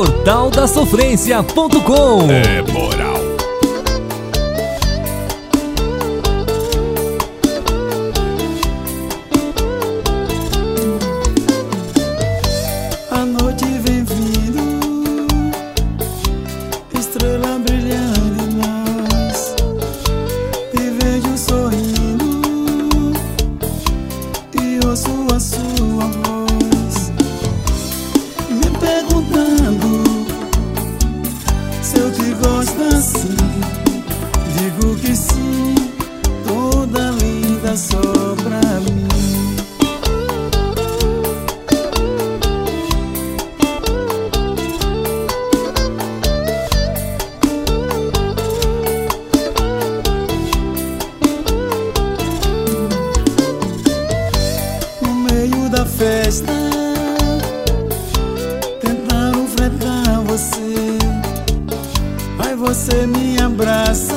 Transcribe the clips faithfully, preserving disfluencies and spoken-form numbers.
portal da sofrência ponto com. É moral. A noite vem vindo, estrela brilhando em nós. Te vejo sorrindo e ouço a sua voz, me perguntando se eu te gosto assim. Digo que sim, toda linda só pra mim. Da festa, tentaram fretar você, aí você me abraça,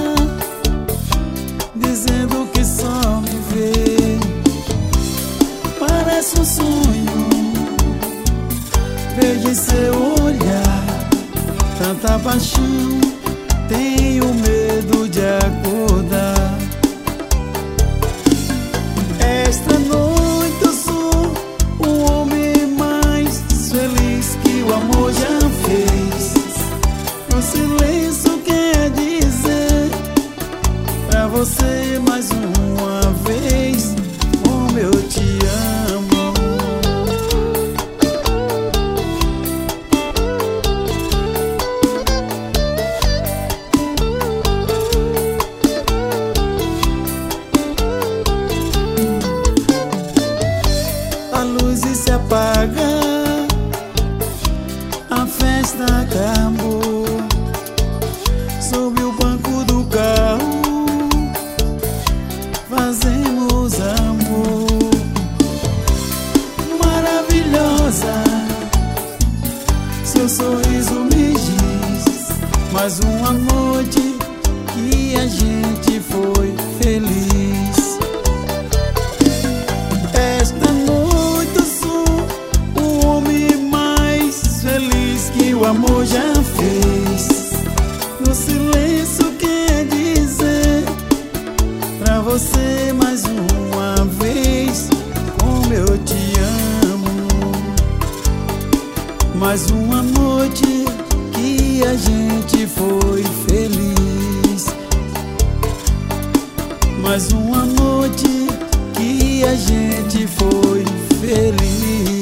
dizendo que só me vê. Parece um sonho, vejo em seu olhar tanta paixão, tenho medo de acordar. Esta noite o amor já fez. O silêncio quer dizer pra você mais uma vez como eu te amo. A luz se apaga, a festa acabou. Sob o banco do carro fazemos amor. Maravilhosa, seu sorriso me diz mais uma noite que a gente foi feliz. Esta noite eu sou o homem mais feliz que o amor já fez. No silêncio quer dizer pra você mais uma vez como eu te amo. Mais uma noite que a gente foi feliz. Mais uma noite que a gente foi feliz.